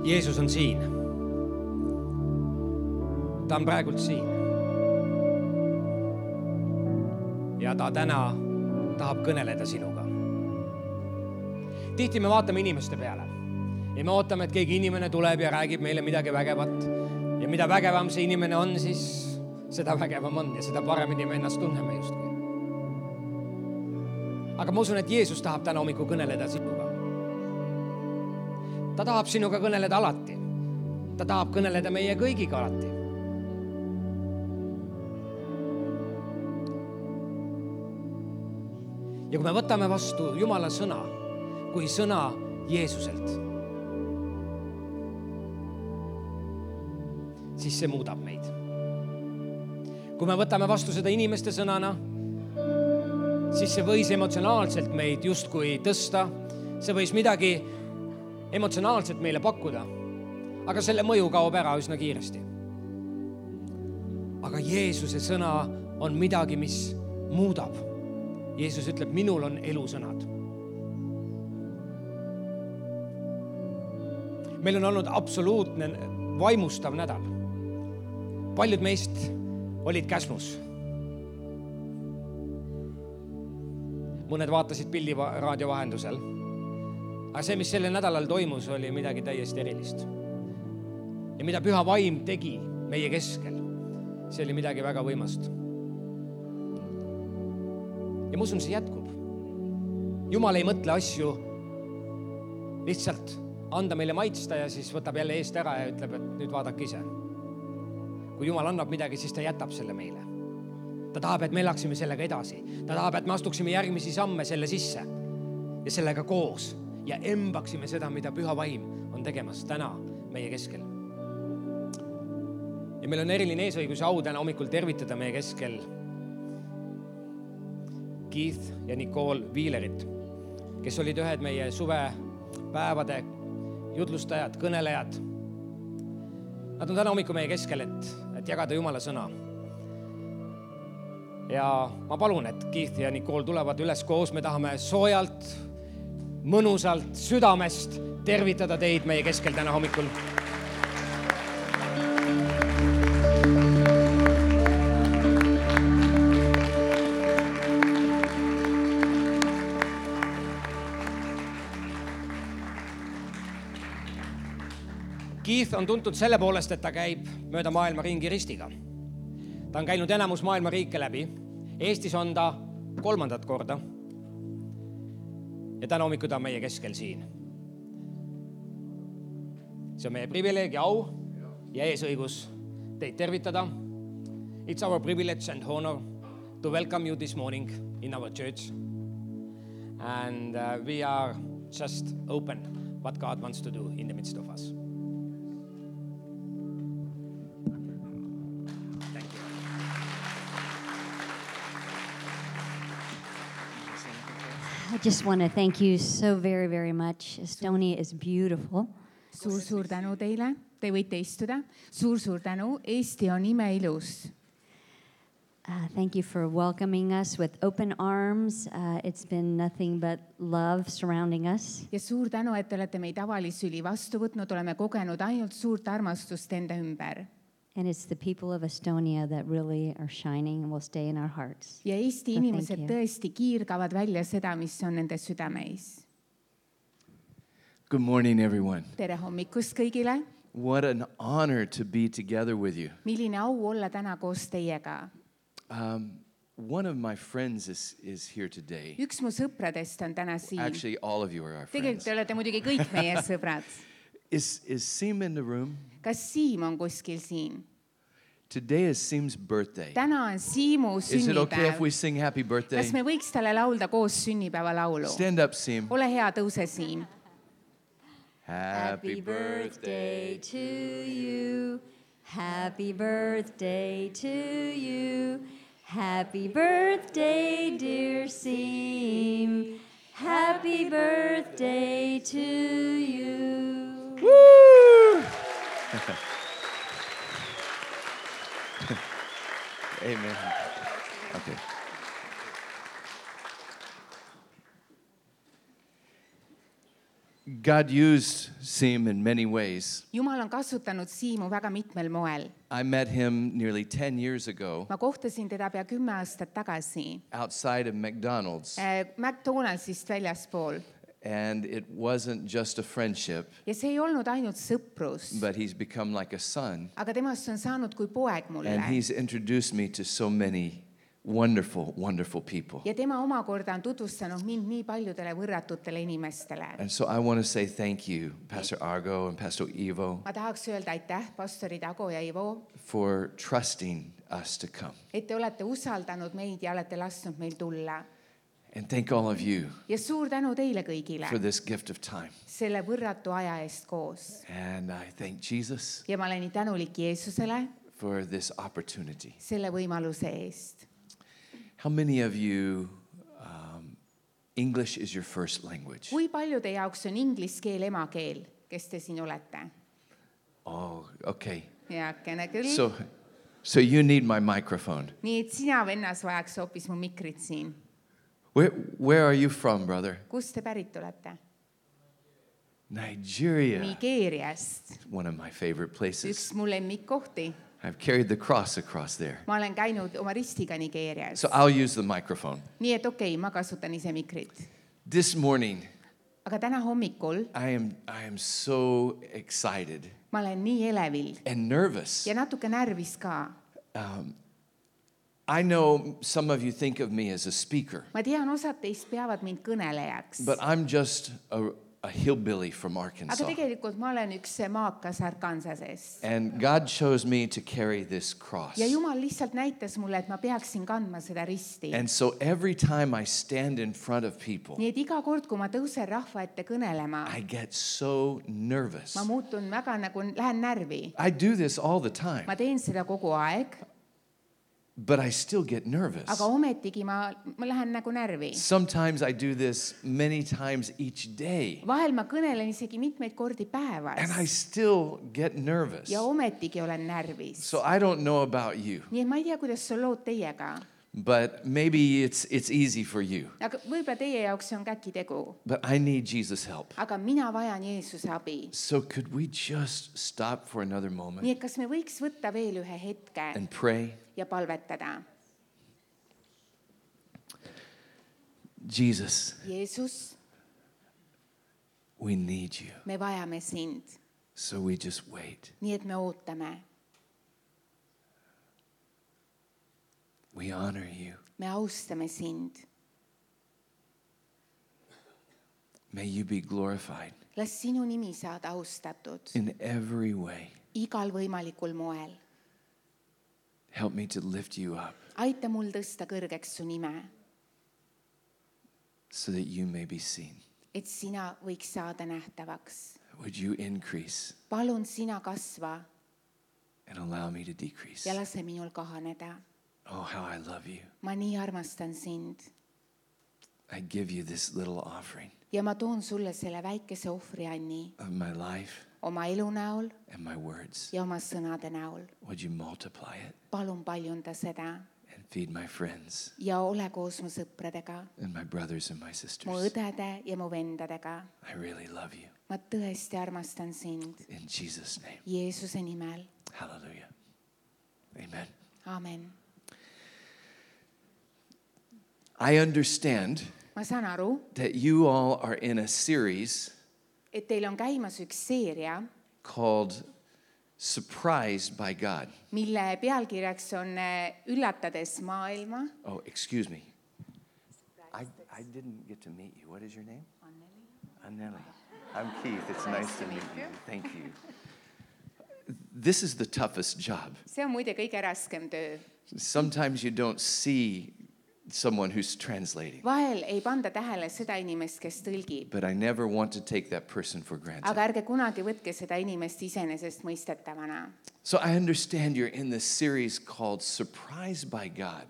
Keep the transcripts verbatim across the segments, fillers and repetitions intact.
Jeesus on siin. Ta on praegult siin. Ja ta täna tahab kõneleda sinuga. Tihti me vaatame inimeste peale ja me ootame, et keegi inimene tuleb ja räägib meile midagi vägevat. Ja mida vägevam see inimene on, siis seda vägevam on ja seda paremini me ennast tunneme justkui. Aga ma usun, et Jeesus tahab täna hommiku kõneleda sinuga. Ta tahab sinuga kõneleda alati. Ta tahab kõneleda meie kõigiga alati. Ja kui me võtame vastu Jumala sõna kui sõna Jeesuselt, siis see muudab meid. Kui me võtame vastu seda inimeste sõnana, siis see võis emotsionaalselt meid justkui tõsta. See võis midagi emotsionaalselt meile pakkuda, aga selle mõju kaob ära üsna kiiresti. Aga Jeesuse sõna on midagi, mis muudab. Jeesus ütleb, minul on elusõnad. Meil on olnud absoluutne vaimustav nädal. Paljud meist olid Käsmus. Mõned vaatasid pildi raadio vahendusel. Aga see, mis sellel nädalal toimus, oli midagi täiesti erilist. Ja mida Püha Vaim tegi meie keskel, see oli midagi väga võimast. Ja ma usun, see jätkub. Jumal ei mõtle asju lihtsalt anda meile maitsta ja siis võtab jälle eest ära ja ütleb, et nüüd vaadake ise. Kui Jumal annab midagi, siis ta jätab selle meile. Ta tahab, et me elaksime sellega edasi. Ta tahab, et me astuksime järgmisi samme selle sisse ja sellega koos ja embaksime seda, mida Püha Vaim on tegemas täna meie keskel. Ja meil on eriline eesõigus au täna hommikul tervitada meie keskel Keith ja Nicole Wheelerit, kes olid ühed meie suvepäevade jutlustajad, kõnelejad. Nad on täna hommikul meie keskel, et, et jagada Jumala sõna. Ja ma palun, et Keith ja Nicole tulevad üles koos. Me tahame soojalt, mõnusalt, südamest tervitada teid meie keskel täna hommikul. Keith on tuntud selle poolest, et ta käib mööda maailma ringi ristiga. Ta on käinud enamus maailma riike läbi. Eestis on ta kolmandat korda. Ja täna hommiku ta on meie keskel siin. See on meie privileeg ja au ja eesõigus teid tervitada. It's our privilege and honor to welcome you this morning in our church. And uh, we are just open what God wants to do in the midst of us. I just want to thank you so very, very much. Estonia is beautiful. Suur, suur tänu teile. Te võite istuda. Suur, suur tänu. Eesti on imeilus. Uh, thank you for welcoming us with open arms. Uh, it's been nothing but love surrounding us. Ja suur tänu, et te olete meid avalisüli vastu võtnud. Oleme kogenud ainult suurt armastust enda ümber. And it's the people of Estonia that really are shining and will stay in our hearts. Ja Eesti inimesed tõesti kiirgavad välja seda, mis on nende südameis. Good morning, everyone. Tere hommikust kõigile. What an honor to be together with you. Milline au olla täna koos teiega. Um, one of my friends is, is here today. Üks mu sõpradest on täna siin. Actually, all of you are our friends. Tegelikult te olete muidugi kõik meie sõbrad. Is, is Siim in the room? Kas Siim on kuskil siin? Today is Siim's birthday. Täna on Siimu Is it okay if sünnipäev. we sing happy birthday? Kas me võiks talle laulda koos sünnipäeva laulu? Stand up, Siim. Ole hea, tõuse Siim. Happy birthday to you. Happy birthday to you. Happy birthday, dear Siim. Happy birthday to you. Woo! Amen. Okay. God used Sim in many ways. Jumal on kasutanud Siimu väga mitmel moel. I met him nearly ten years ago Ma kohtasin teda pea kümme aastat tagasi outside of McDonald's. äh, McDonaldsist väljaspool. And it wasn't just a friendship, Ja see ei olnud ainult sõprus, but he's become like a son. aga temast on saanud kui poeg mulle. And he's introduced me to so many wonderful, wonderful people. Ja tema omakorda on tutvustanud mind nii paljudele võrratutele inimestele. And so I want to say thank you, Pastor Argo and Pastor Ivo, Ma tahaks öelda aitäh pastorid Ago ja Ivo, for trusting us to come. et te olete usaldanud meid ja olete lasknud meil tulla. And thank all of you Ja suur tänu teile kõigile for this gift of time. selle võrratu aja eest koos. And I thank Jesus Ja ma olen nii tänulik Jeesusele for this opportunity. selle võimaluse eest. How many of you, um, English is your first language? Kui paljude jaoks on inglise keel emakeel, kes te siin olete? Oh, okay. Heakene küll. So, so you need my microphone. Nii et sina, vennas, vajaks hoopis mu mikrit siin. Where, where are you from, brother? Kust te pärit olete? Nigeria. Nigeeriast. One of my favorite places. Üks mu lemmikkohti. I've carried the cross across there. Ma olen käinud oma ristiga Nigeerias. So I'll use the microphone. Nii et okei, okay, ma kasutan ise mikrit. This morning, Aga täna hommikul I am, I am so excited ma olen nii elevil and nervous. ja natuke närvis ka. Um, I know some of you think of me as a speaker, Ma tean, osad teist peavad mind kõnelejaks. but I'm just a, a hillbilly from Aga Arkansas. tegelikult ma olen üks maakas Arkansasest. And God chose me to carry this cross. Ja Jumal lihtsalt näitas mulle, et ma peaksin kandma seda risti. And so every time I stand in front of people, Nii et iga kord, kui ma tõusen rahva ette kõnelema, I get so nervous. ma muutun väga nagu, lähen närvi. I do this all the time, Ma teen seda kogu aeg, but I still get nervous. aga ometigi ma, ma lähen nagu närvi. Sometimes I do this many times each day, Vahel ma kõnelen isegi mitmeid kordi päevas and I still get nervous. ja ometigi olen närvis. So I don't know about you, Nii et ma ei tea, kuidas sul lood teiega. but maybe it's, it's easy for you. Aga võib-olla teie jaoks see on käkitegu. But I need Jesus' help. Aga mina vajan Jeesuse abi. So could we just stop for another moment Nii et kas me võiks võtta veel ühe hetke and pray? ja palvetada? Jesus, Jeesus, we need you. me vajame sind. So we just wait. Nii et me ootame. We honor you. Me austame sind. May you be glorified Las sinu nimi saada austatud in every way. igal võimalikul moel. Help me to lift you up Aita mul tõsta kõrgeks su nime, so that you may be seen. et sina võiks saada nähtavaks. Would you increase Palun sina kasva and allow me to decrease? ja lase minul kahaneda. Oh, how I love you. Ma nii armastan sind I give you this little offering ja ma toon sulle selle väikese ohvrianni of my life oma elu näol and my words. ja oma sõnade näol. Would you multiply it Palun paljunda seda and feed my friends ja ole koos mu sõpradega, and my brothers and my mu sisters? õdede ja mu vendadega. I really love you. Ma tõesti armastan sind In Jesus' name. Jeesuse nimel. Hallelujah. Amen. Amen. I understand Ma saan aru, that you all are in a series et teil on käimas üks seeria, called Surprised by God. mille pealkirjaks on eh, Üllatades maailma. Oh, excuse me. I, I didn't get to meet you. What is your name? Anneli. I'm Keith. It's nice to meet you. Thank you. This is the toughest job. See on muide kõige raskem töö. Sometimes you don't see someone who's translating, Vahel ei panda tähele seda inimest, kes tõlgib, but I never want to take that person for granted. aga ärge kunagi võtke seda inimest iseenesestmõistetavana. So I understand you're in this series called Surprised by God.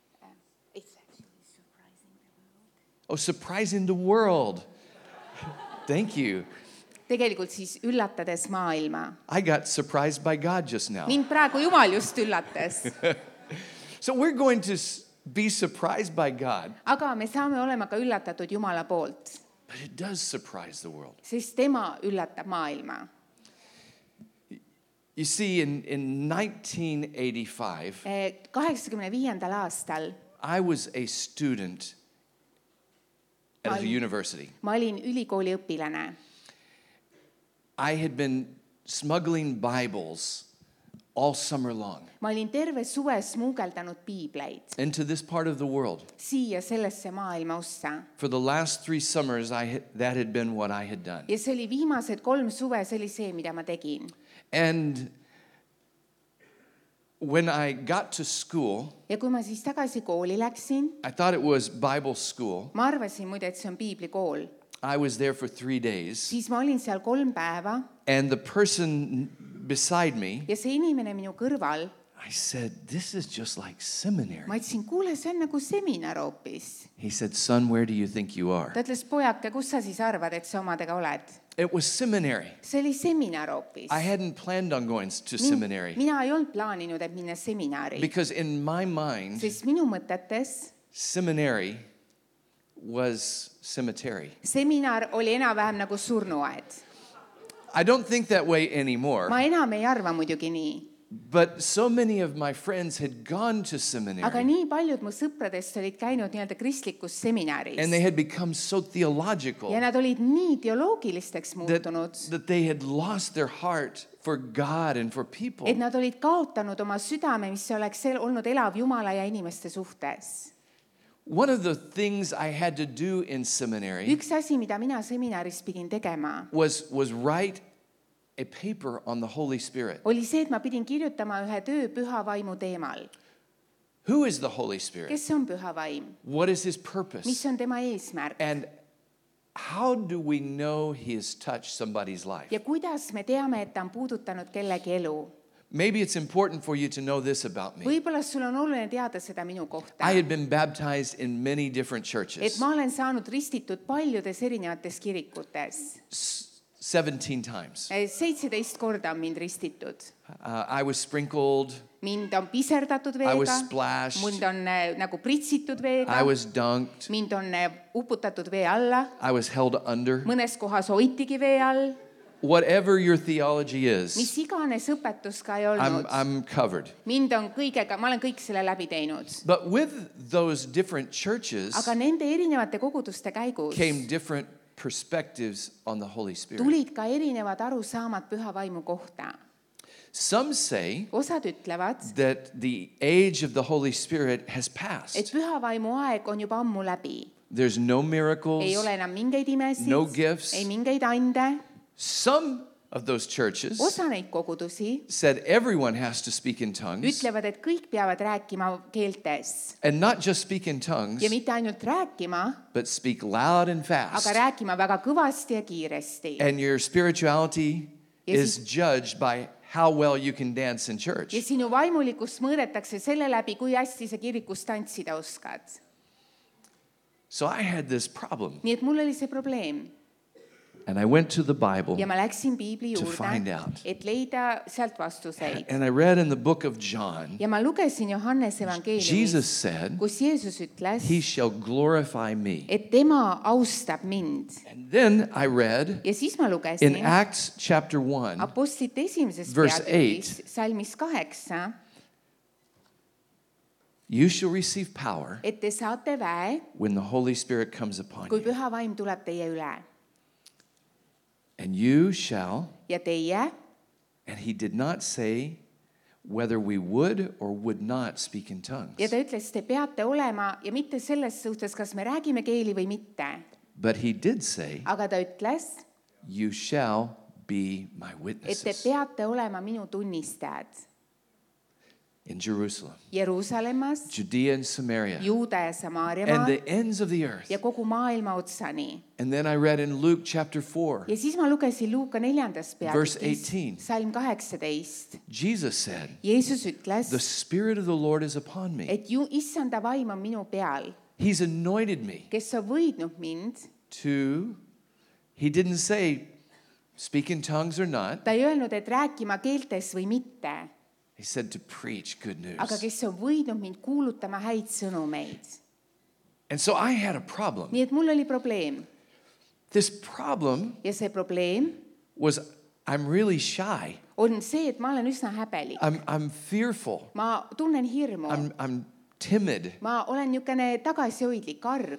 Oh, surprising the world. Thank you. Tegelikult siis üllatades maailma. I got surprised by God just now. Mind praegu Jumal just üllatas. So we're going to s- be surprised by God, Aga me saame olema ka üllatatud Jumala poolt. But it does surprise the world. sest tema üllatab maailma. You see, in, in nineteen eighty-five, kaheksakümne viiendal aastal I was a student at a university. ma olin ülikooli õpilane. I had been smuggling Bibles all summer long ma olin terve suve smuugeldanud piibleid into this part of the world. siia sellesse maailma ossa. For the last three summers, I had, that had been what I had done. ja see oli viimased kolm suve, see oli see, mida ma tegin. And when I got to school, ja kui ma siis tagasi kooli läksin, I thought it was Bible school. ma arvasin muide, et see on piiblikool. I was there for three days. siis ma olin seal kolm päeva And the person beside me, ja see inimene minu kõrval, I said, this is just like seminary. ma ütlesin, kuule, see on nagu seminar hoopis. He said, son, where do you think you are? ta ütles, pojake, kus sa siis arvad, et sa omadega oled? It was seminary. see oli seminar hoopis. I hadn't planned on going to seminary mina ei olnud plaaninud, et minna seminari, because in my mind, sest minu mõtetes seminary was cemetery. seminar oli enam-vähem nagu surnuaed. I don't think that way anymore, ma enam ei arva muidugi nii, but so many of my friends had gone to aga seminary nii paljud mu sõpradest olid käinud nii-öelda kristlikus seminaris and they had become so theological ja nad olid nii teoloogilisteks that, muutunud, that they had lost their heart for God and for people. et nad olid kaotanud oma südame, mis oleks el- olnud elav Jumala ja inimeste suhtes. One of the things I had to do in seminary üks asi, mida mina seminaris pidin tegema, was, was write a paper on the Holy Spirit. oli see, et ma pidin kirjutama ühe töö püha vaimu teemal. Who is the Holy Spirit? kes on püha vaim? What is his mis purpose? on tema eesmärk? And how do we know he has touched somebody's life? ja kuidas me teame, et ta on puudutanud kellegi elu? Maybe it's important for you to know this about me. võib-olla sul on oluline teada seda minu kohta, I had been baptized in many different et churches, ma olen saanud ristitud paljudes erinevates kirikutes. s- seventeen times. seitseteist korda on mind ristitud. Uh, I was sprinkled, mind on piserdatud I was veega, splashed, mind on äh, nagu pritsitud veega, I was dunked, mind on äh, uputatud vee alla, I was held under. mõnes kohas hoitigi vee all. Whatever your theology mis is, iganes õpetus ka ei I'm, olnud, I'm covered. mind on kõigega, ma olen kõik selle läbi teinud. But with those different churches aga nende erinevate koguduste käigus came different perspectives on the Holy Spirit. tulid ka erinevad arusaamad püha vaimu kohta. Some say osad ütlevad, that the age of the Holy Spirit has et passed. püha vaimu aeg on juba ammu läbi. There's no miracles. ei ole enam mingeid imesid, No gifts. ei mingeid ande. Some of those churches osa neid kogudusi said everyone has to speak in tongues, ütlevad, et kõik peavad rääkima keeltes and not just speak in tongues, ja mitte ainult rääkima, but speak loud and aga fast. rääkima väga kõvasti ja kiiresti. And your spirituality Ja is siis- judged by how well you can dance in ja church. sinu vaimulikkust mõõdetakse selle läbi, kui hästi sa kirikus tantsida oskad. So I had this problem, nii et mul oli see probleem and I went to the Bible ja ma läksin piibli to find juurde, out. et leida sealt vastuseid. And I read in the book of John, ja ma lugesin Johannese Jesus evangeeliumist, said, kus Jeesus ütles, he shall glorify me. et tema austab mind. And then I read ja siis ma in lugesin Acts chapter one, Apostlite esimeses Verse peatükis, salmis kaheksa, you shall receive power et te saate väe, when the Holy Spirit comes upon kui you. püha vaim tuleb teie üle. And you shall, ja teie, and he did not say whether we would or would not speak in ja tongues, ta ütles, te peate olema ja mitte selles suhtes, kas me räägime keeli või mitte, but he did say, aga ta ütles, you shall be my et te witnesses peate olema minu tunnistajad in Jerusalem, Jeruusalemmas, Judea and Samaria, Juuda ja Samaaria and maal the ends of the earth. ja kogu maailma otsani. And then I read in Luke chapter four, ja siis ma lugesin Luuka neljandas Verse peatükis, eighteen. salm kaheksateist. Jesus said, Jeesus ütles, the Spirit of the Lord is upon me. et ju issanda vaim on minu peal, He's anointed me kes on võidnud mind. to, he didn't say speak in tongues or not. ta ei öelnud, et rääkima keeltes või mitte, He said to preach good news. aga kes on võidnud mind kuulutama häid sõnumeid. And so I had a problem. nii et mul oli probleem. This problem ja see probleem was I'm really shy. on see, et ma olen üsna häbelik. I'm, I'm fearful. Ma tunnen hirmu. I'm, I'm timid. Ma olen niisugune tagasihoidlik, arg.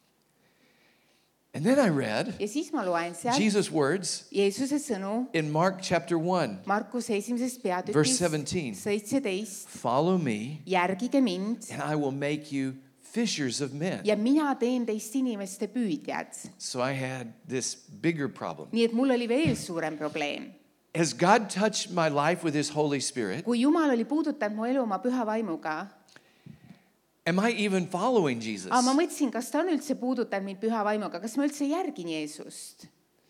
And then I read Ja siis ma loen sealt Jesus' words Jeesuse sõnu in Mark chapter one, Markuse esimesest verse peatükist seventeen. seitseteist. Follow me, Järgige mind and I will make you fishers of men. ja mina teen teist inimeste püüdjad. So I had this bigger problem. Nii et mul oli veel suurem probleem. Has God touched my life with His Holy Spirit? Kui Jumal oli puudutanud mu elu oma püha vaimuga, Am I even following Jesus? aga ma mõtlesin, kas ta on üldse puudutanud mind püha vaimuga, kas ma üldse järgin Jeesust.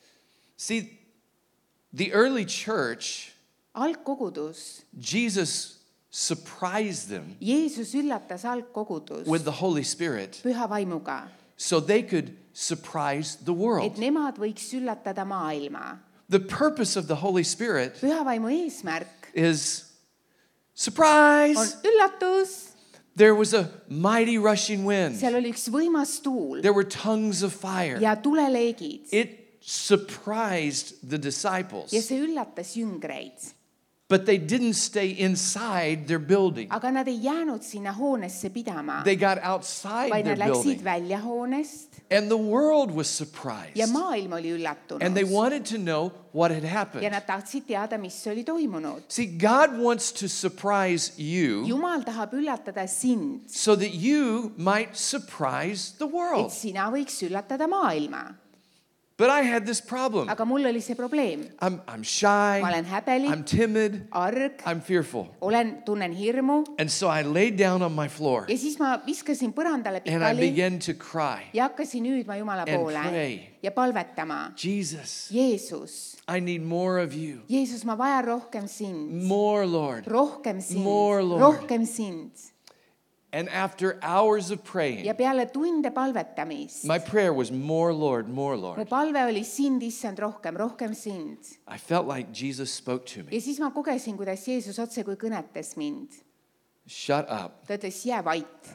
See, the early church, Algkogudus, Jesus surprised them Jeesus üllatas algkogudus with the Holy Spirit püha vaimuga, so they could surprise the et world. nemad võiks üllatada maailma. The purpose of the Holy Spirit Püha vaimu eesmärk is on surprise. üllatus. There was a mighty rushing wind. Seal oli üks võimas tuul There were tongues of fire. ja tuleleegid It surprised the disciples, ja see üllatas jüngreid. but they didn't stay inside their building. Aga nad ei jäänud sinna hoonesse pidama, They got outside vaid their nad läksid building. välja hoonest And the world was ja surprised. maailm oli And they üllatunud. wanted to know what had Ja happened. nad tahtsid teada, mis oli toimunud. See, God wants to surprise you Jumal tahab üllatada sind, so that you might surprise the et world. sina võiks üllatada maailma. But I had this problem. Aga mul oli see probleem. I'm, I'm shy, Ma olen häbelik, I'm timid, arg, I'm fearful. olen, tunnen hirmu And so I laid down on my floor ja siis ma viskasin põrandale and I pikali began to cry. ja hakkasin hüüdma Jumala And poole pray. ja palvetama. Jesus, Jeesus, I need more of you. Jeesus, ma vajan rohkem sind, More, Lord. rohkem sind, More, Lord. rohkem sind. And after hours of praying, Ja peale tunde palvetamist, my prayer was more, Lord, more, mu Lord. palve oli sind, issand, rohkem, rohkem sind. I felt like Jesus spoke to me. Ja siis ma kogesin, kuidas Jeesus otse kui kõnetas mind. Shut up Ta ütles, jää vait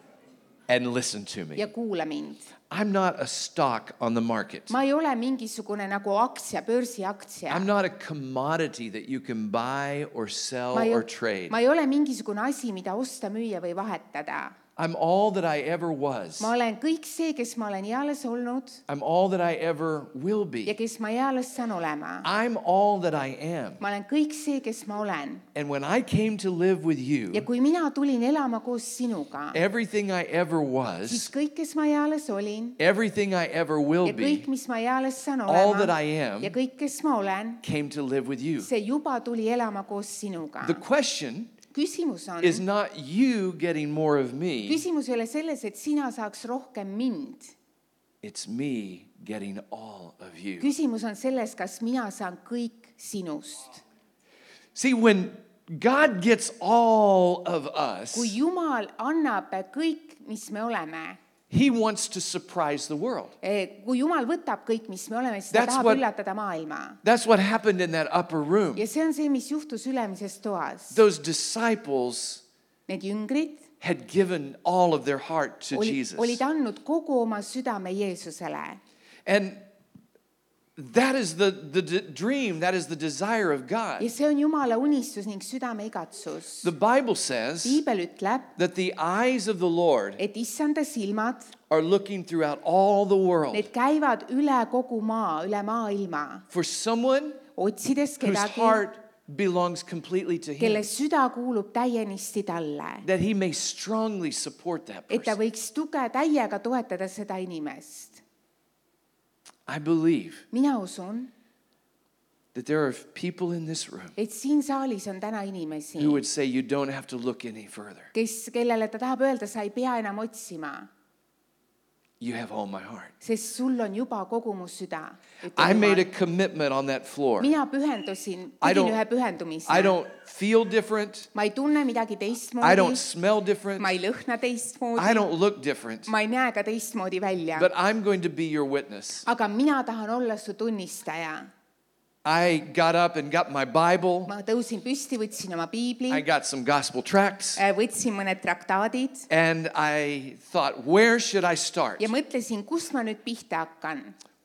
and listen to me. ja kuula mind. I'm not a stock on the market. Ma ei ole mingisugune nagu aktsia, börsiaktsia. I'm not a commodity that you can buy or sell Ma ei, or trade. ma ei ole mingisugune asi, mida osta, müüa või vahetada. I'm all that I ever was. Ma olen kõik see, kes ma olen eales olnud I'm all that I ever will ja be. kes ma eales saan olema. I'm all that I am. Ma olen kõik see, kes ma olen. And when I came to live with Ja you, kui mina tulin elama koos sinuga, everything I ever siis was, kõik, kes ma eales olin everything I ever will ja kõik, be, mis ma eales saan all that olema I am, ja kõik, kes ma olen, came to live with you. see juba tuli elama koos sinuga. The question Küsimus on, is not you getting more of me, küsimus ei ole selles, et sina saaks rohkem mind. it's me getting all of you. Küsimus on selles, kas mina saan kõik sinust. See, when God gets all of us, Kui Jumal annab kõik, mis me oleme, He wants to surprise the world. kui Jumal võtab kõik, mis me oleme, siis ta That's tahab what- üllatada maailma. That's what happened in that upper room. Ja see on see, mis juhtus ülemises toas. Those disciples Need jüngrid had given all of their heart to oli, Jesus. olid andnud kogu oma südame Jeesusele. And that is the, the d- dream, that is the desire of God. Ja see on Jumala unistus ning südame igatsus. The Bible says Piibel ütleb, that the eyes of the Lord et issanda silmad, are looking throughout all the world need käivad üle kogu maa, üle maailma, for someone otsides whose kedagi, heart belongs completely to kelle Him, süda kuulub täienisti talle, that He may strongly support that et ta person. võiks tuge täiega toetada seda inimest. I believe Mina usun, that there are people in this room et siin saalis on täna inimesi, who would say you don't have to look any further. kes, kellele ta tahab öelda, sa ei pea enam otsima, You have all my heart. sest sul on juba kogu mu süda. I made a commitment on that floor. Mina pühendusin, I tegin don't- ühe pühendumise. I don't feel different. Ma ei tunne midagi I teistmoodi, don't smell different. ma ei lõhna I teistmoodi, don't look different. ma ei näe ka teistmoodi välja. But I'm going to be your witness. Aga mina tahan olla su tunnistaja. I got up and got my Bible. Ma tõusin püsti, võtsin oma piibli, I got some gospel tracts. võtsin mõned traktaadid And I thought, where should I start? ja mõtlesin, kust ma nüüd pihta hakkan.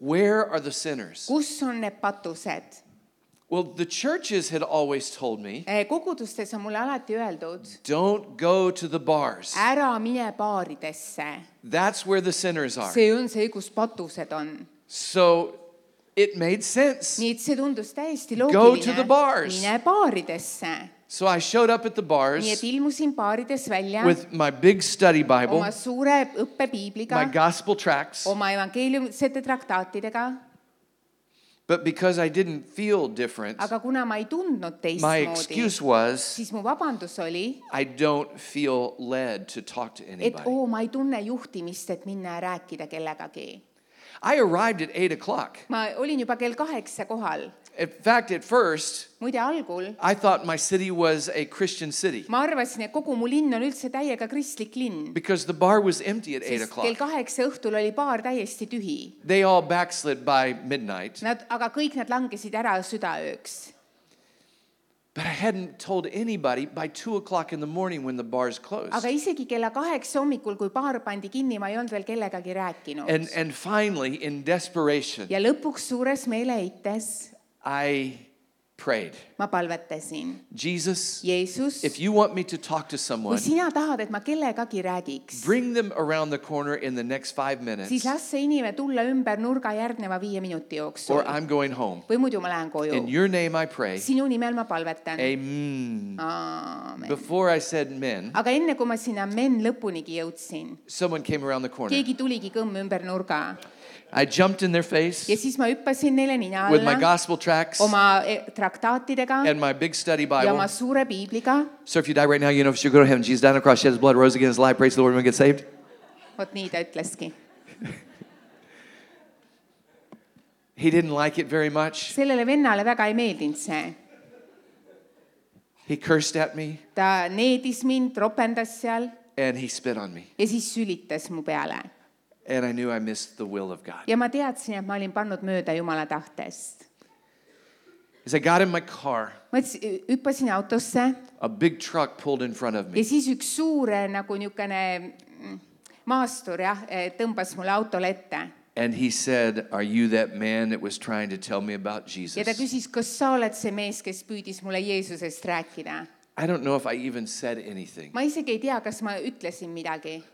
Where are the sinners? kus on need patused? Well, the churches had always told me, Kogudustes on mulle alati öeldud, don't go to the bars. ära mine baaridesse. That's where the sinners are. See on see, kus patused on. So it made sense. Nii et see tundus täiesti Go to the loogiline. bars. Mine baaridesse. So I showed up at the bars Nii et ilmusin baarides välja with my big study Bible, oma suure õppepiibliga, my gospel tracts, oma evangeeliumsete traktaatidega, but because I didn't feel different, aga kuna ma ei tundnud my teistmoodi, excuse was, siis mu vabandus oli, I don't feel led to talk to et anybody. oo, ma ei tunne juhtimist, et minna ja rääkida kellegagi. I arrived at eight o'clock. Ma olin juba kell kaheksa kohal. In fact, at first, Muide algul I thought my city was a Christian city ma arvasin, et kogu mu linn on üldse täiega kristlik linn. because the bar was empty at eight Sest kell o'clock. kaheksa õhtul oli baar täiesti tühi. They all backslid by midnight, Nad, aga kõik nad langesid ära südaööks. but I hadn't told anybody by two o'clock in the morning when the bars closed. Aga isegi kella kaheksa hommikul, kui baar pandi kinni, ma ei olnud veel kellegagi rääkinud. And, and finally, in desperation, Ja lõpuks suures meeleheites I prayed, ma palvetasin. Jesus, Jeesus, if you want me to talk to kui someone, sina tahad, et ma kellegagi räägiks, bring them around the corner in the next five siis minutes, las see inimene tulla ümber nurga järgneva viie minuti jooksul. or I'm going home. Või muidu ma lähen koju. In your name I pray. Sinu nimel ma palvetan. Amen. Aamen. Before I said men, Aga enne kui ma sinna men lõpunigi jõudsin, someone came around the corner. keegi tuligi kõmm ümber nurga. I jumped in their face Ja siis ma hüppasin neile nina with my alla gospel tracts oma eh, traktaatidega and my big study ja oma Bible. suure piibliga. So if you die right now, you know if you go to heaven, Jesus died on the cross, shed his blood, rose again, is alive, praise the Lord, and get saved. Vot nii ta ütleski. He didn't like it very much. Sellele vennale väga ei meeldinud see. He cursed at me Ta needis mind, ropendas seal and he spit on me. ja siis sülitas mu peale. And I knew I missed the will of God. Ja ma teadsin, et ma olin pannud mööda Jumala tahtest. As I got in my car, Ma ütlesin- hüppasin autosse a big truck pulled in front of ja me. siis üks suure nagu niisugune mm, maastur jah, tõmbas mulle autole ette. And he said, are you that man that was trying to tell me about Ja ta Jesus? küsis, kas sa oled see mees, kes püüdis mulle Jeesusest rääkida. I don't know if I even said anything. Ma isegi ei tea, kas ma ütlesin midagi.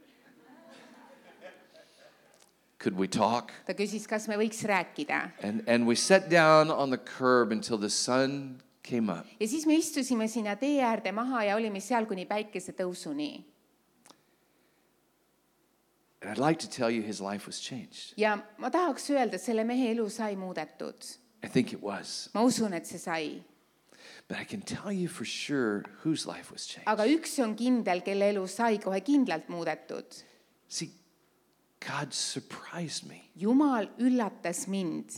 Could we talk? Ta küsis, kas me võiks rääkida. And, and we sat down on the curb until the sun came up. Ja siis me istusime sinna tee äärde maha ja olime seal kuni päikese tõusuni. And I'd like to tell you his life was changed. Ja ma tahaks öelda, et selle mehe elu sai muudetud. I think it was. Ma usun, et see sai. But I can tell you for sure whose life was changed. Aga üks on kindel, kelle elu sai kohe kindlalt muudetud. See, God surprised me Jumal üllatas mind,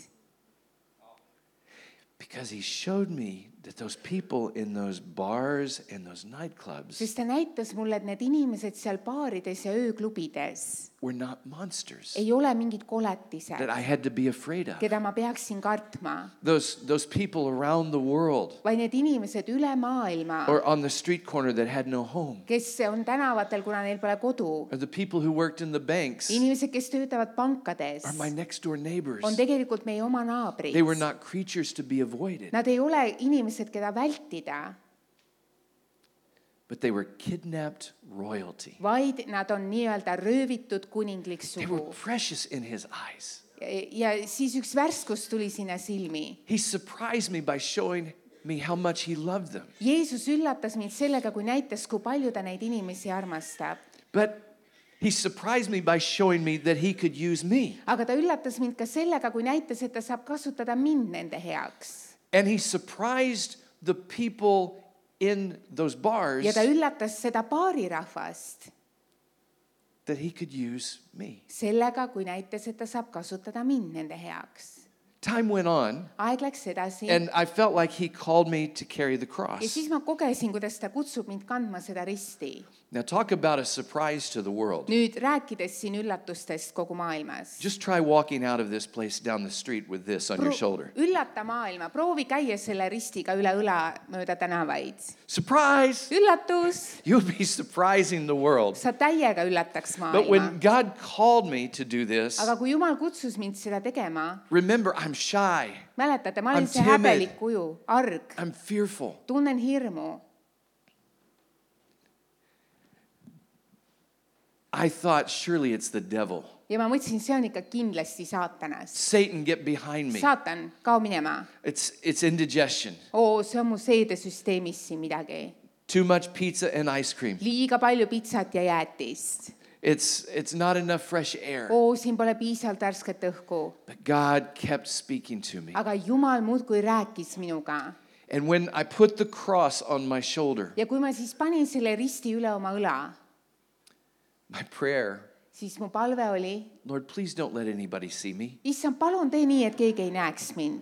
because he showed me that those people in those bars and those nightclubs sest ta näitas mulle, et need inimesed seal baarides ja ööklubides were not monsters ei ole mingid koletised, that I had to be afraid of. keda ma peaksin kartma, Those, those people around the world vaid need inimesed üle maailma, or on the street corner that had no home, kes on tänavatel, kuna neil pole kodu. or the people who worked in the banks Inimesed, kes töötavad pankades, are my next door neighbors. on tegelikult meie oma naabrid. They were not creatures to be avoided, Nad ei ole inimesed, keda vältida, but they were kidnapped royalty. vaid nad on nii-öelda röövitud kuninglik They were sugu. precious in his eyes. Ja siis üks värskus tuli sinna silmi. He surprised me by showing me how much he loved them. Jeesus üllatas mind sellega, kui näitas, kui palju ta neid inimesi armastab. But he surprised me by showing me that he could use me. Aga ta üllatas mind ka sellega, kui näitas, et ta saab kasutada mind nende heaks. And he surprised the people in those bars Ja ta üllatas seda baarirahvast that he could use me. sellega, kui näitas, et ta saab kasutada mind nende heaks. Time went on, Aeg läks edasi and I felt like he called me to carry the ja cross. siis ma kogesin, kuidas ta kutsub mind kandma seda risti. Now talk about a surprise to the world. nüüd rääkides siin üllatustest kogu maailmas. Just try walking out of this place down the street with this on your shoulder. Üllata maailma, proovi käia selle ristiga üle õla mööda tänavaid. Surprise! Üllatus! You'll be surprising the world. Sa täiega üllataks But maailma. when God called me to do this, aga kui Jumal kutsus mind seda tegema, remember, I'm shy. mäletate, ma olin I'm see timid. häbelik kuju, arg, I'm fearful. tunnen hirmu. I thought, surely it's the devil. ja ma mõtlesin, see on ikka kindlasti saatanast. Satan, get behind me. saatan, kao minema. It's, it's indigestion. oo, see on mu seedesüsteemis siin midagi. Too much pizza and ice cream. liiga palju pitsat ja jäätist. It's, it's not enough fresh air. oo, siin pole piisavalt värsket õhku. But God kept speaking to me. aga Jumal muudkui rääkis minuga. And when I put the cross on my shoulder, ja kui ma siis panin selle risti üle oma õla, my prayer, siis mu palve oli, Lord, please don't let anybody see me. issand, palun tee nii, et keegi ei näeks mind.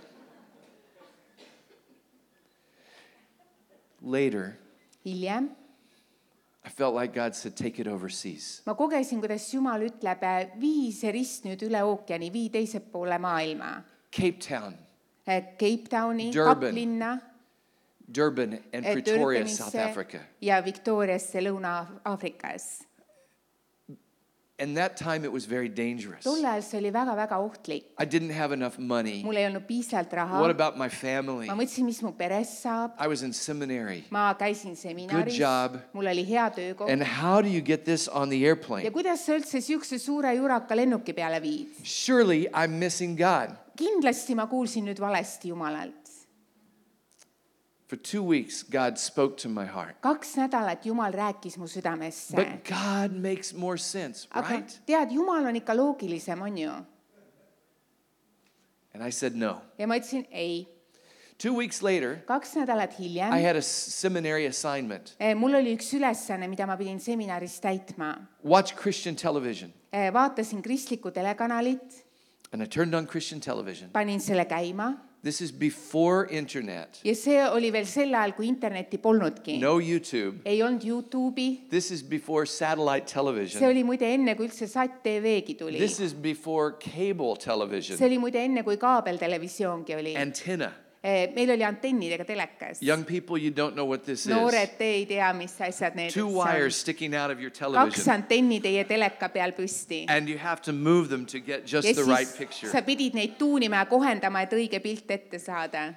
Later, hiljem I felt like God said, take it overseas. ma kogesin, kuidas Jumal ütleb, vii see rist nüüd üle ookeani, vii teise poole maailma. Cape Town, Cape Towni, Durban, Kaplinna, Durban, and Pretoria, South Durbanisse Africa. ja Victoriasse Lõuna-Aafrikas. And that time it was very dangerous. tol ajal see oli väga-väga ohtlik. I didn't have enough money. mul ei olnud piisavalt raha. What about my family? ma mõtlesin, mis mu perest saab. I was in seminary. ma käisin seminaris. Good job. mul oli hea töökoht. And how do you get this on the ja airplane? kuidas sa üldse siukse suure juraka lennuki peale viid? Surely I'm missing God. kindlasti ma kuulsin nüüd valesti Jumalalt. For two weeks, God spoke to my heart. kaks nädalat Jumal rääkis mu südamesse. But God makes more sense, aga right? tead, Jumal on ikka loogilisem, on ju? And I said no. ja ma ütlesin ei. Two weeks later, kaks nädalat hiljem I had a seminary assignment. eh, mul oli üks ülesanne, mida ma pidin seminaris täitma. Watch Christian television. Eh, vaatasin kristlikku telekanalit, And I turned on Christian television. panin selle käima This is before internet. ja see oli veel sel ajal, kui internetti polnudki. No YouTube. ei olnud Youtube'i. This is before satellite see television. oli muide enne, kui üldse Sat T V-gi tuli. This is before cable television. see oli muide enne, kui kaabeltelevisioongi oli. Antenna. Eh, meil oli antennidega telekas. Young people, you don't know what this is. noored, te ei tea, mis asjad need Two on. wires sticking out of your kaks television. antenni teie teleka peal püsti. And you have to move them to get just ja the right siis picture. sa pidid neid tuunima ja kohendama, et õige pilt ette saada.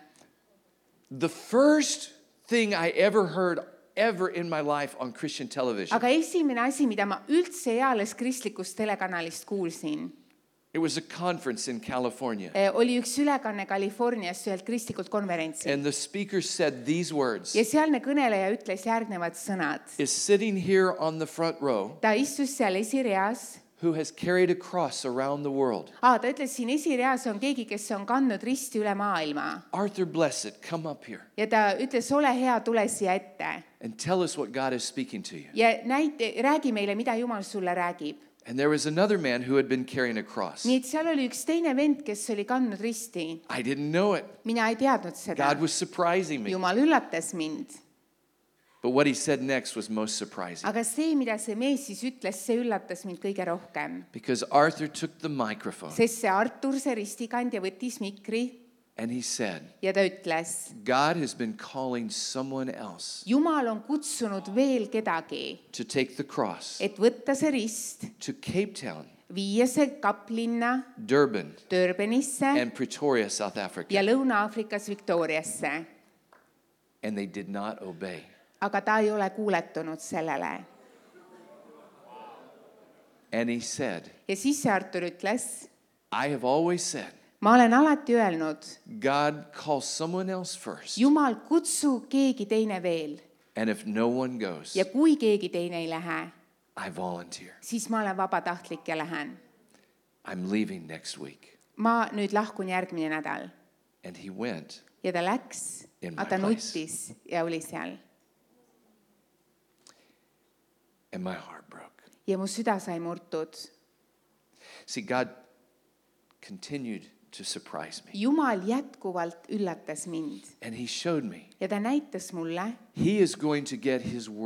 The first thing I ever heard ever in my life on Christian television, aga esimene asi, mida ma üldse eales kristlikust telekanalist kuulsin, it was a conference in California. eh, oli üks ülekanne Californias ühelt kristlikult konverentsil. And the speaker said these words. ja sealne kõneleja ütles järgnevad sõnad. Is sitting here on the front row ta istus seal esireas. who has carried a cross around the world. Aa, ta ütles, siin esireas on keegi, kes on kandnud risti üle maailma. Arthur Blessed, come up here ja ta ütles, ole hea, tule siia ette. and tell us what God is speaking to you. ja näite, räägi meile, mida Jumal sulle räägib. And there was another man who had been carrying a cross. nii et seal oli üks teine vend, kes oli kandnud risti. I didn't know it. mina ei teadnud seda. God was surprising me. Jumal üllatas mind. But what he said next was most surprising. aga see, mida see mees siis ütles, see üllatas mind kõige rohkem. Because Arthur took the microphone sest see Artur, see ristikandja, võttis mikri and he said, ja ta ütles, God has been calling someone else Jumal on kutsunud veel kedagi, to take the cross et võtta see rist, to Cape Town, viia see Kaplinna, Durban, Durbanisse and Pretoria, South ja Africa. Lõuna-Aafrikas Victoriasse. And they did not obey. aga ta ei ole kuuletunud sellele. And he said, ja siis see Artur ütles, I have always said, ma olen alati öelnud, God calls someone else first. Jumal, kutsu keegi teine veel. And if no one goes, ja kui keegi teine ei lähe, I volunteer. siis ma olen vabatahtlik ja lähen. I'm leaving next week. ma nüüd lahkun järgmine nädal. And he went. ja ta läks, In aga ta my place. nuttis ja oli seal. And my heart broke. ja mu süda sai murtud. See, God continued to surprise me. Jumal jätkuvalt üllatas mind And he showed me ja ta näitas mulle, he is going to get his work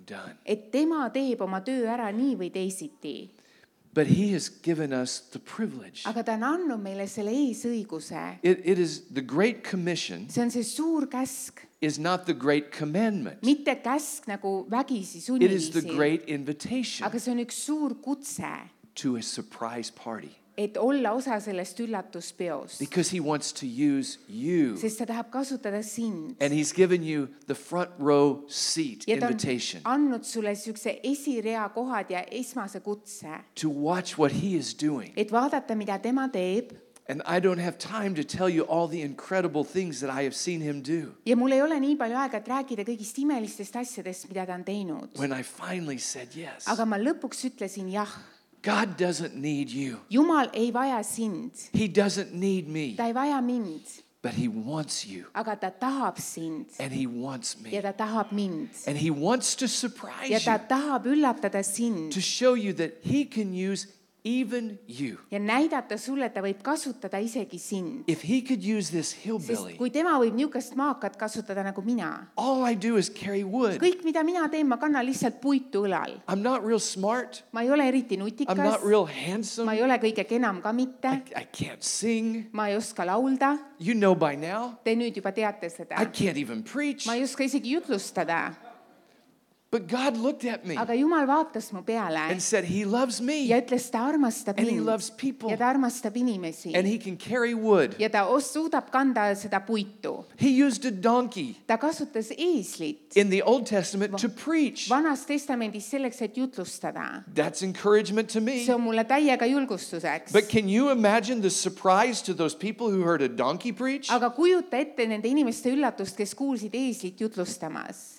done. et tema teeb oma töö ära nii või teisiti. But he has given us the privilege. Aga ta on andnud meile selle eesõiguse. It, it is the Great Commission See on see suur käsk, is not the Great Commandment. mitte käsk nagu vägisi It is the sunniviisi, great invitation aga see on üks suur kutse, to a surprise party. et olla osa sellest üllatuspeost. Because he wants to use you. Sest ta tahab kasutada sind. And he's given you the front row seat Ja ta on invitation andnud sulle siukse esirea kohad ja esmase kutse, to watch what he is doing. et vaadata, mida tema teeb. And I don't have time to tell you all the incredible things that I have seen him do. Ja mul ei ole nii palju aega, et rääkida kõigist imelistest asjadest, mida ta on teinud. When I finally said yes, Aga ma lõpuks ütlesin jah. God doesn't need you. Jumal ei vaja sind. He doesn't need me, Ta ei vaja mind, but he wants you. aga ta tahab sind And he wants ja me. ta tahab mind. And he wants to Ja surprise ta you, tahab üllatada sind to show you that he can use even you. ja näidata sulle, et ta võib kasutada isegi sind. If he could use this Sest hillbilly, kui tema võib niisugust maakat kasutada nagu mina, all I do is carry wood. kõik, mida mina teen, ma kannan lihtsalt puitu õlal. I'm not real smart. Ma ei ole eriti I'm nutikas, not real ma handsome. ei ole kõige kenam ka I, mitte, I can't sing. ma ei oska laulda, You know by now. te nüüd juba teate seda. I can't even preach. Ma ei oska isegi jutlustada, But God looked at me aga Jumal vaatas mu peale and said, he loves me ja ütles, ta armastab and he mind loves people ja ta armastab inimesi and he can carry wood. ja ta os- suudab kanda seda puitu. He used a donkey Ta kasutas eeslit in the Old Testament to preach. Vanas Testamendis selleks, et jutlustada. That's encouragement to me. See on mulle täiega julgustuseks. But can you imagine the surprise to those people who heard a donkey preach? Aga kujuta ette nende inimeste üllatust, kes kuulsid eeslit jutlustamas.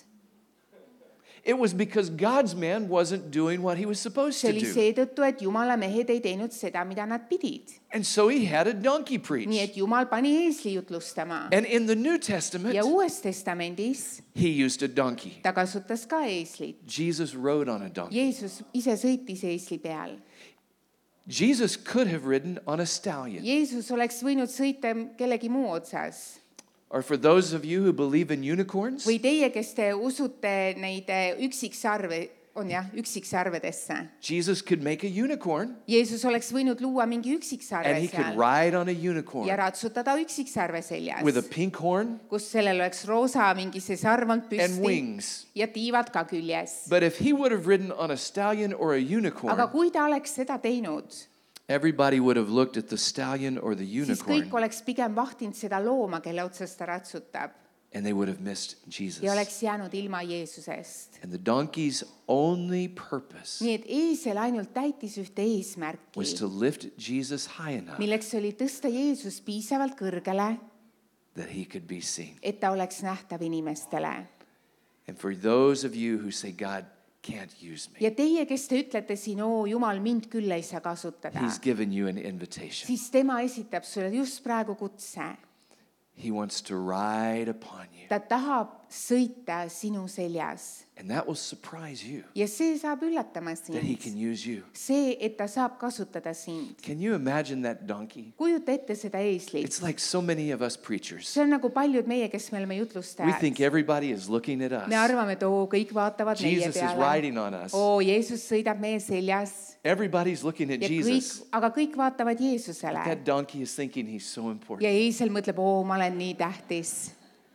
It was because God's man wasn't doing what he was supposed See to oli do. seetõttu, et Jumala mehed ei teinud seda, mida nad pidid. And so he had a donkey Nii preach. et Jumal pani eesli jutlustama. And in the New Testament, Ja Uues Testamendis he used a donkey. ta kasutas ka eeslit. Jesus rode on a donkey. Jeesus ise sõitis eesli peal. Jesus could have ridden on a stallion. Jeesus oleks võinud sõita kellegi muu otsas. Or for those of you who believe in unicorns, Või teie, kes te usute neid üksiksarve, on jah, üksiksarvedesse. Jesus could make a unicorn Jeesus oleks võinud luua mingi üksiksarve and he could seal ride on a ja unicorn ratsutada üksiksarve with a seljas, pink horn kus sellel oleks roosa mingi see sarv olnud and püsti wings. ja tiivad ka küljes. But if he would have ridden on a stallion or a Aga unicorn, kui ta oleks seda teinud, everybody would have looked at the stallion or the siis kõik unicorn oleks pigem vahtinud seda looma, kelle otsas ta ratsutab and they would have missed Jesus. ja oleks jäänud ilma Jeesusest. And the donkey's only purpose Nii et eesel ainult täitis ühte eesmärki, was to lift Jesus high enough milleks oli tõsta Jeesus piisavalt kõrgele, that he could be seen. et ta oleks nähtav inimestele. And for those of you who say, God can't use me, Ja teie, kes te ütlete siin, oo Jumal, mind küll ei saa kasutada, he's given you an invitation. siis tema esitab sulle just praegu kutse. He wants to ride upon you. Ta tahab sõita sinu seljas And that will surprise you ja see saab üllatama that he can sind. use you. See, et ta saab kasutada sind. Can you imagine that donkey? Kujuta ette seda eeslit. It's like so many of us preachers. See on nagu paljud meie, kes me oleme We jutlustajad. think everybody is looking at us. Me arvame, et oo, kõik vaatavad meie Jesus is peale. riding on us. Oo, Jeesus sõidab meie seljas Everybody's looking at ja kõik, Jesus. aga kõik vaatavad Jeesusele. That donkey is thinking he's so Ja important. eesel mõtleb, oo, ma olen nii tähtis.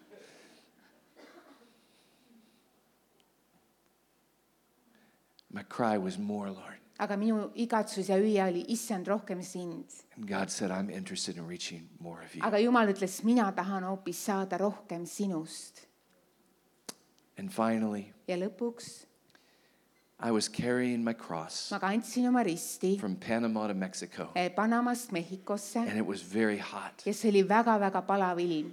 My cry was more, Lord. Aga minu igatsus ja hüüe oli, issand, rohkem sind. And God said, I'm interested in reaching more of you. Aga Jumal ütles, mina tahan hoopis saada rohkem sinust. And finally, Ja lõpuks I was carrying my cross ma kandsin oma risti from Panama to Mexico. eh, Panamast Mehhikosse And it was very hot. ja see oli väga-väga palav ilm.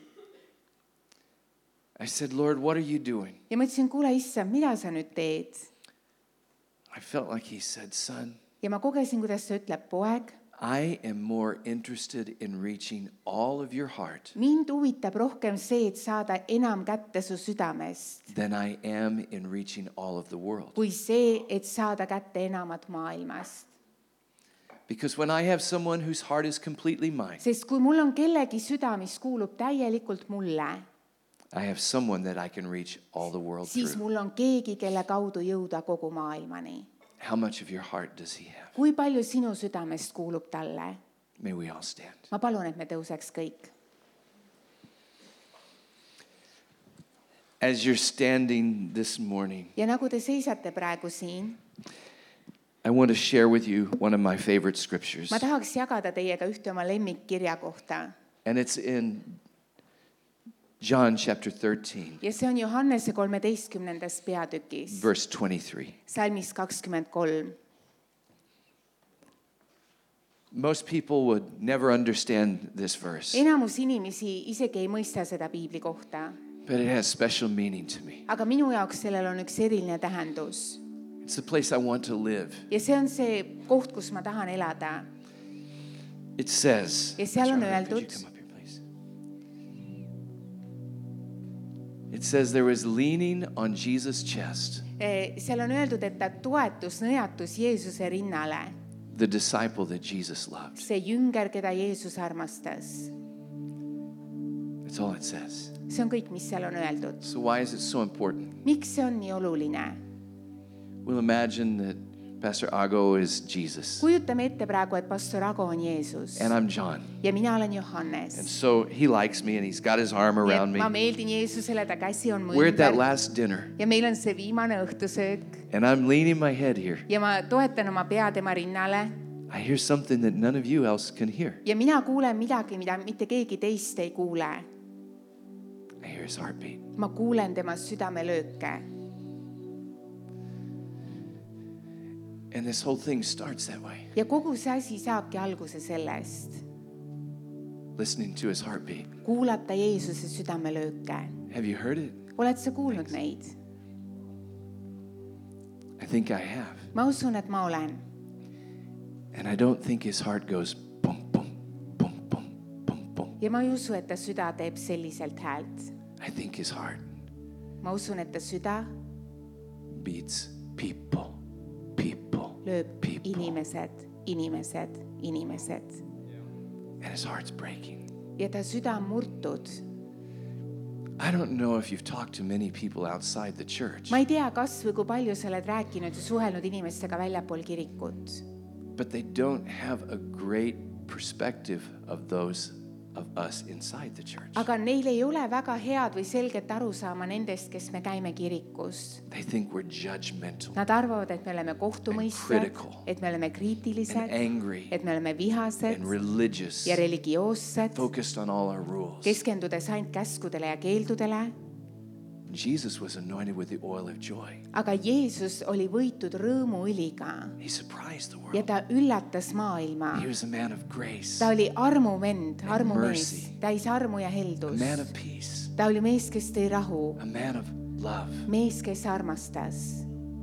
I said, Lord, what are you doing? Ja ma ütlesin, kuule issand, mida sa nüüd teed? I felt like he said, son, Ja ma kogesin, kuidas ta ütleb, poeg, I am more interested in reaching all of your heart mind huvitab rohkem see, et saada enam kätte su südamest, than I am in reaching all of the world. kui see, et saada kätte enamat maailmast. Because when I have someone whose heart is completely mine, Sest kui mul on kellegi süda, mis kuulub täielikult mulle, I have someone that I can reach all the world siis through. mul on keegi, kelle kaudu jõuda kogu maailmani. How much of your heart does he have? Kui palju sinu südamest kuulub talle? May we all stand. Ma palun, et me tõuseks kõik. As you're standing this morning, Ja nagu te seisate praegu siin, I want to share with you one of my favorite scriptures. ma tahaks jagada teiega ühte oma lemmikkirja kohta. And it's in John chapter thirteen, Ja see on Johannese kolmeteistkümnendas peatükis, verse twenty-three. salmis kakskümmend kolm. Most people would never understand this verse, Enamus inimesi isegi ei mõista seda piibli kohta, but it has special meaning to me. aga minu jaoks sellel on üks eriline tähendus. It's the place I want to live. Ja see on see koht, kus ma tahan elada. It says, Ja seal on Pastor Arnold, could you öeldud- come up here, please? It says there was leaning on Jesus' chest, Seal on öeldud, et ta toetus, nõjatus Jeesuse rinnale. the disciple that Jesus loved. See jünger, keda Jeesus armastas. That's all it says. See on kõik, mis seal on öeldud. So why is it so important? Miks see on nii oluline? We'll imagine that Pastor Ago is Jesus Kujutame ette praegu, et pastor Ago on Jeesus and I'm John. ja mina olen And Johannes. so he likes me and he's got his arm Nii around et me. ma meeldin Jeesusele, ta käsi on mu We're at that ümber last dinner ja meil on see viimane õhtusöök and I'm leaning my head here. ja ma toetan oma pea tema rinnale I hear something that none of you else can hear. ja mina kuulen midagi, mida mitte keegi teist ei kuule. I hear his heartbeat. Ma kuulen tema südamelööke. And this whole thing starts that way, Ja kogu see asi saabki alguse sellest. listening to his heartbeat. Kuulata Jeesuse südamelööke. Have you heard it? Oled sa kuulnud neid? I think I have. Ma usun, et ma olen. And I don't think his heart goes boom, boom, boom, boom, boom, boom. Ja ma ei usu, et ta süda teeb selliselt häält. I think his heart Ma usun, et ta süda beats people, people, lööb people. inimesed, inimesed, inimesed. And his heart's breaking. Ja ta süda on murtud. I don't know if you've talked to many people outside the church, Ma ei tea, kas või kui palju sa oled rääkinud ja suhelnud inimestega väljapool kirikut. but they don't have a great perspective of those of us inside the church. Aga neil ei ole väga head või selget arusaama nendest, kes me käime kirikus. They think we're judgmental Nad arvavad, et me oleme And kohtumõistjad, critical. et me oleme and kriitilised, angry et me oleme vihased and religious, ja religioossed, focused on all our rules. keskendudes ainult käskudele ja keeldudele. Jesus was anointed with the oil of joy. Aga Jeesus oli võitud rõõmuõliga He surprised the ja world. ta üllatas maailma. He was a man of grace, Ta oli armuvend, And armumees, mercy. täis armu ja a heldust. man of peace, Ta oli mees, kes tõi rahu, a man of love. mees, kes armastas.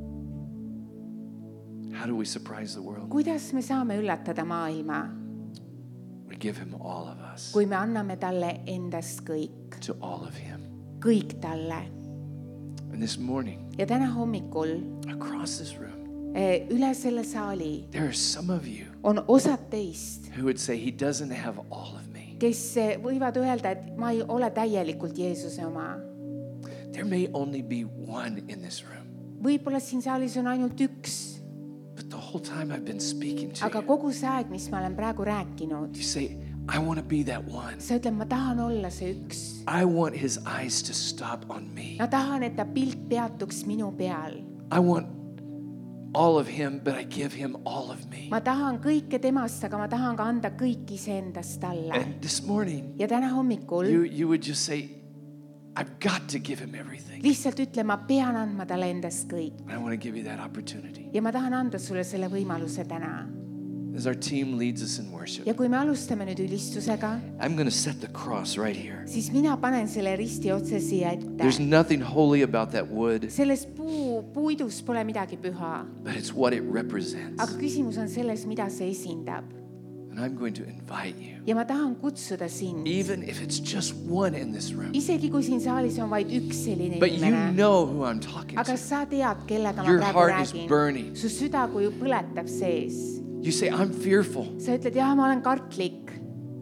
How do we surprise the world? Kuidas me saame üllatada maailma, We give him all of us, kui me anname talle endast kõik, to all of him. kõik talle. And this morning, Ja täna hommikul across this room, eh, üle selle saali there are some of you on osad teist, who would say, he doesn't have all of me. kes eh, võivad öelda, et ma ei ole täielikult Jeesuse oma. There may only be one in this room, Võib-olla siin saalis on ainult üks, but the whole time I've been speaking to aga you, kogu see aeg, mis ma olen praegu rääkinud, you say, I want to be that one. sa ütled, ma tahan olla see üks. I want his eyes to stop on me. Ma tahan, et ta pilt peatuks minu peal. I want all of him, but I give him all of me. Ma tahan kõike temast, aga ma tahan ka anda kõik iseendast talle. And this morning, Ja täna hommikul you, you would just say, I've got to give him everything. lihtsalt ütle, ma pean andma talle endast kõik. I want to give you that opportunity. Ja ma tahan anda sulle selle võimaluse täna. As our team leads us in worship, Ja kui me alustame nüüd ülistusega, I'm going to set the cross right here. siis mina panen selle risti otse siia ette. There's nothing holy about that wood, Selles puu, puidus pole midagi püha, but it's what it represents. aga küsimus on selles, mida see esindab. And I'm going to invite you, Ja ma tahan kutsuda sind, even if it's just one in this room, isegi kui siin saalis on vaid üks selline but you inimene, know who I'm talking aga to. sa tead, kellega ma Your praegu heart is räägin. burning. Su süda kui põletab sees. You say, I'm fearful. Sa ütled, jah, ma olen kartlik.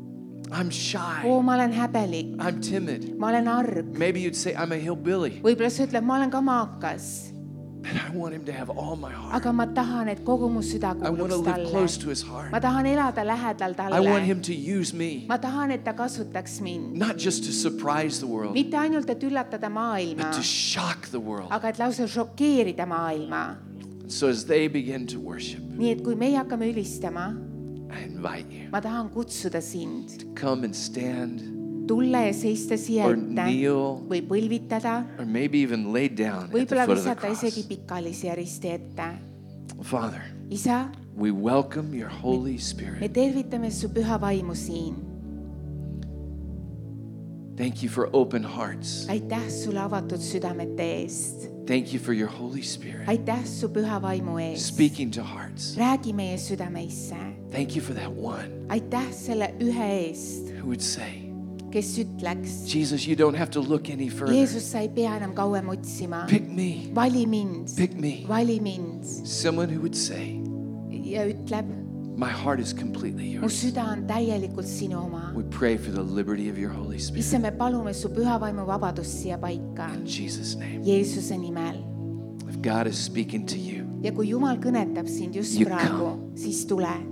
I'm shy. oo, ma olen häbelik, I'm timid. ma olen arg. Maybe you'd say, I'm a hillbilly. võib-olla sa ütled, ma olen ka maakas, But I want him to have all my heart. aga ma tahan, et kogu mu süda I want to kuuluks live talle. close to his heart. ma tahan elada lähedal I want talle. him to use me, ma tahan, et ta kasutaks mind. not just to surprise the world, mitte ainult, et üllatada maailma, but to shock the world. aga et lausa šokeerida maailma. So as they begin to worship, nii et kui meie hakkame ülistama, I invite you ma tahan kutsuda sind to come and stand tulla ja seista siia or ette kneel või põlvitada, or maybe even lay down at the võib-olla foot of the visata isegi cross. pikali siia risti ette. Father, isa, we welcome your Holy me Spirit. tervitame su püha vaimu siin. Thank you for open hearts. aitäh sulle avatud südamete eest. Thank you for your Holy Spirit aitäh su püha vaimu eest. speaking to hearts. räägi meie südameisse. Thank you for that one aitäh selle ühe eest, who would say, kes ütleks, Jesus, you don't have to look any further. Jeesus, sa ei pea enam kauem otsima. Pick me. vali mind, Pick me. vali mind. Someone who would say, ja ütleb, my heart is completely mu yours. süda on täielikult sinu oma. We pray for the liberty of your Holy Spirit. issa, me palume su püha vaimu vabadust siia paika. In Jesus' name. Jeesuse nimel. If God is speaking to you, ja kui Jumal kõnetab sind just You praegu, siis tule